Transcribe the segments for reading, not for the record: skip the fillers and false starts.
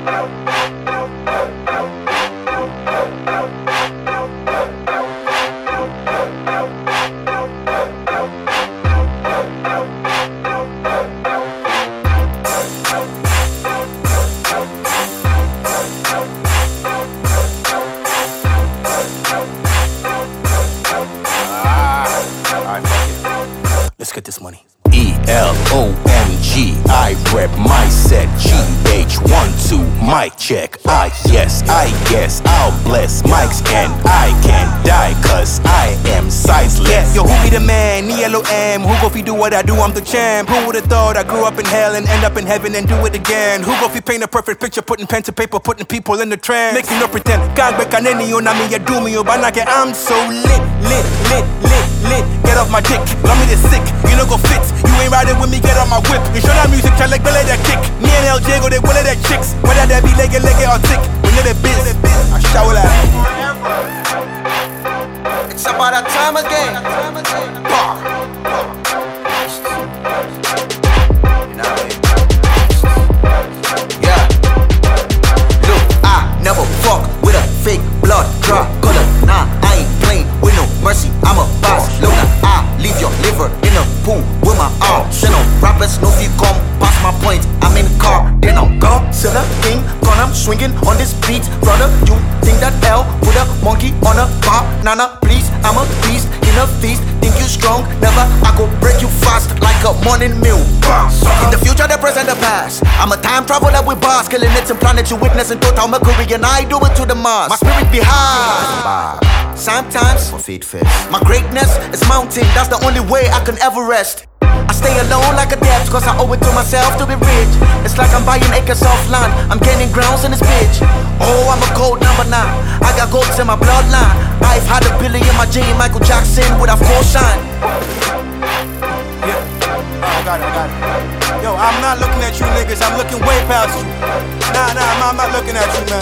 Let's get this money. ELOMG, I rep my set. GH12, mic check. I guess, I'll bless mics and I can die, cause I am sizeless. Yo, who be the man? ELOM, who go fi do what I do? I'm the champ. Who would've thought I grew up in hell and end up in heaven and do it again? Who go fi paint a perfect picture, putting pen to paper, putting people in the trance? Making no pretend, can't break on any on me, you do me, banake. I'm so lit. Get off my dick, love me this sick, you know go fit. You ain't riding with me, get on my whip. You show that music, try like belly that kick. Me and LJ go, they will that chicks. Whether they be leg or thick, when you're the biz, I shower that. It's about that time again. Yeah. Look, I never fuck with a fake blood drop color. Nah, I ain't playing with no mercy. I'm a boss. Look, I leave your liver in a pool with my arm. Send no rappers, no few come past my point. I'm in the car, then I'm gone. Silla King, con I'm swinging on this beat. Brother, you think that L put a monkey on a bar? Nana, please, I'm a beast in a feast. Think you strong? Never, I go break you fast like a morning meal. In the future, the present, the past. I'm a time traveler with bars, killing it and planets you witness in total Mercury, and I do it to the Mars. My spirit be high. Sometimes my feet fit. My greatness is mounting, that's the only way I can ever rest. I stay alone like a debt, cause I owe it to myself to be rich. It's like I'm buying acres of land, I'm gaining grounds in this bitch. Oh, I'm a cold number now, I got golds in my bloodline. I've had a Billy in my J, Michael Jackson with a full shine. Yeah, I got it. Yo, I'm not looking at you niggas, I'm looking way past you. Nah, I'm not looking at you, man.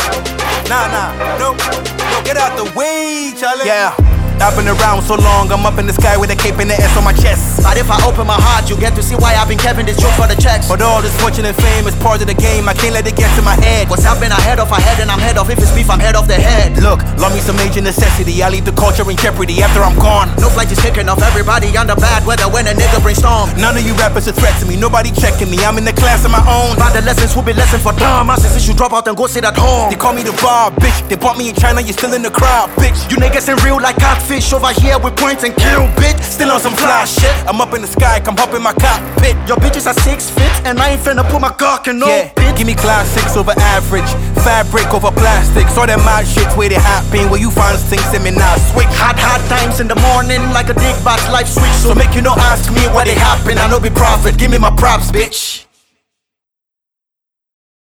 No, get out the way, Charlie. Yeah. I've been around so long, I'm up in the sky with a cape and the S on my chest. But if I open my heart, you get to see why I've been Kevin this joke for the checks. But all this fortune and fame is part of the game, I can't let it get to my head. What's happening ahead of my head and I'm head of. If it's beef, I'm head of the head. Look, love me some major necessity, I leave the culture in jeopardy after I'm gone. No flight is taking off, everybody under bad weather when a nigga brainstorm. None of you rappers are threat to me, nobody checking me, I'm in the class of my own. But the lessons will be lesson for dumb asses. You drop out and go sit at home. They call me the bar, bitch, they bought me in China, you still in the crowd, bitch. You niggas ain't real like catfish over here with points and kill, bitch. Still on some fly shit. I'm up in the sky, come hop in my cockpit. Your bitches are 6 feet, and I ain't finna put my cock in no bitch. Give me class 6 over average, fabric over plastic. So that mad shit where they happen, where you find things in me now switch. Hard times in the morning, like a dick box life switch. So make you no ask me what they happen, I know be profit. Give me my props, bitch.